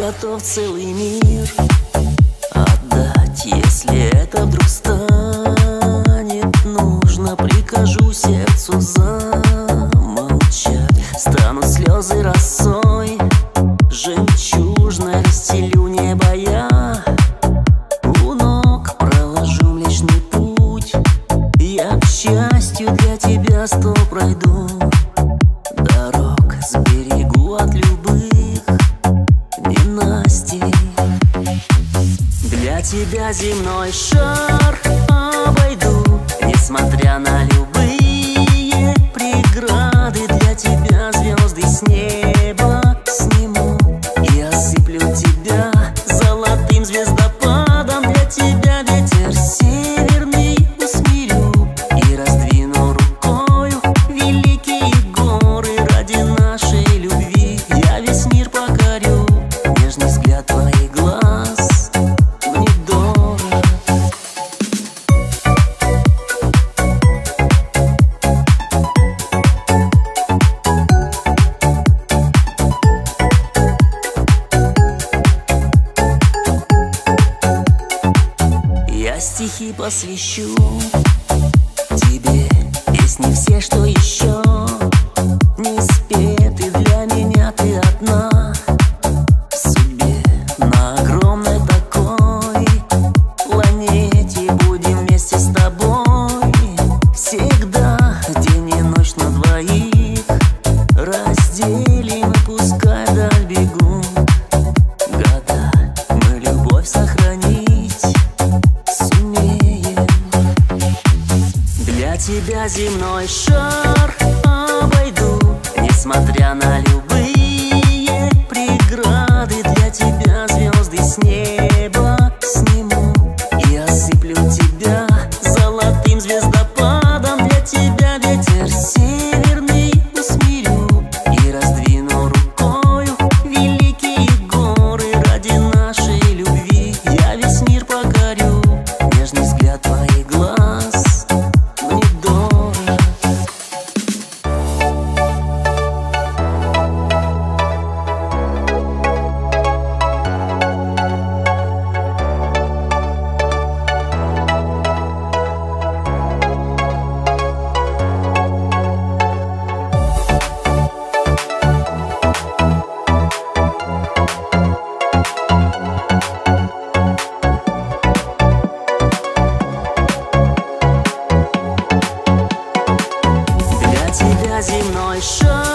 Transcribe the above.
готов целый мир отдать, если это вдруг станет нужно. Прикажу сердцу замолчать, станут слезы росой жемчужной, расстелю небо я у ног, проложу Млечный Путь. Я к счастью для тебя 100 пройду дорог, сберегу от любых ненастей. Для тебя земной шар обойду, несмотря на любые преграды. Для тебя звезды с неба сниму и осыплю тебя золотым звездопадом. Для тебя ветер северный усмирю и раздвину рукою великие горы. Ради нашей любви я весь мир покорю. Нежный взгляд твоих глаз мне дорог. Я стихи посвящу тебе, песни все, что еще не спеты. Для меня ты одна в судьбе, на огромной такой планете. Будем вместе с тобой всегда, день и ночь на двоих разделим. И пускай вдаль бегут года, мы любовь сохранить сумеем. Для тебя земной шар обойду, несмотря на любые преграды. Для тебя звезды с неба сниму и осыплю тебя золотым звездопадом. Для тебя ветер северный усмирю и раздвину рукою великие горы. Ради нашей любви я весь мир покорю. Нежный взгляд твоих глаз мне дорог. Для тебя земной шар